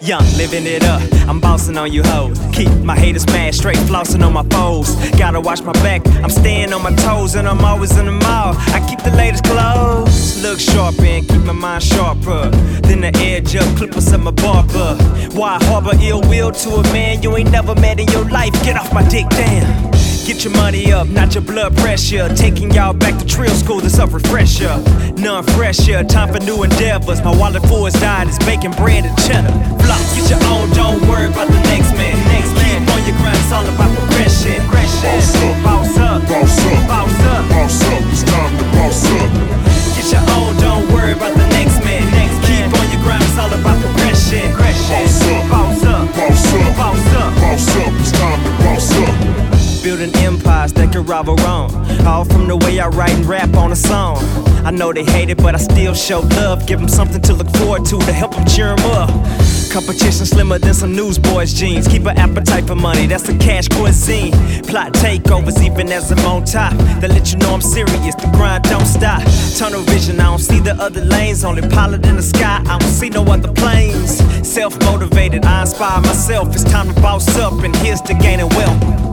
Young, living it up, I'm bossing on you hoes. Keep my haters mad, straight flossing on my foes. Gotta watch my back, I'm staying on my toes, and I'm always in the mall. I keep the latest clothes, look sharp and keep my mind sharper. Then the edge up, clippers of my barber. Why harbor ill will to a man you ain't never met in your life? Get off my dick, damn. Get your money up, not your blood pressure. Taking y'all back to trill school, this a refresher. None fresher, time for new endeavors. My wallet full is died, it's bacon, bread, and cheddar. Flop, get your own, don't worry about the next man. Keep on your grind, it's all about progression. Boss up, boss up, boss up, boss up, boss up, it's time to boss up. Get your own, don't worry about the next man. Keep on your grind, it's all about progression. Boss up, boss up, boss up, boss up, boss up, it's time to boss up. Building empires that could rival wrong. All from the way I write and rap on a song. I know they hate it, but I still show love. Give them something to look forward to help them cheer them up. Competition slimmer than some newsboys' jeans. Keep an appetite for money, that's a cash cuisine. Plot takeovers even as I'm on top. They let you know I'm serious, the grind don't stop. Tunnel vision, I don't see the other lanes. Only pilot in the sky, I don't see no other planes. Self-motivated, I inspire myself. It's time to boss up, and here's to gaining wealth.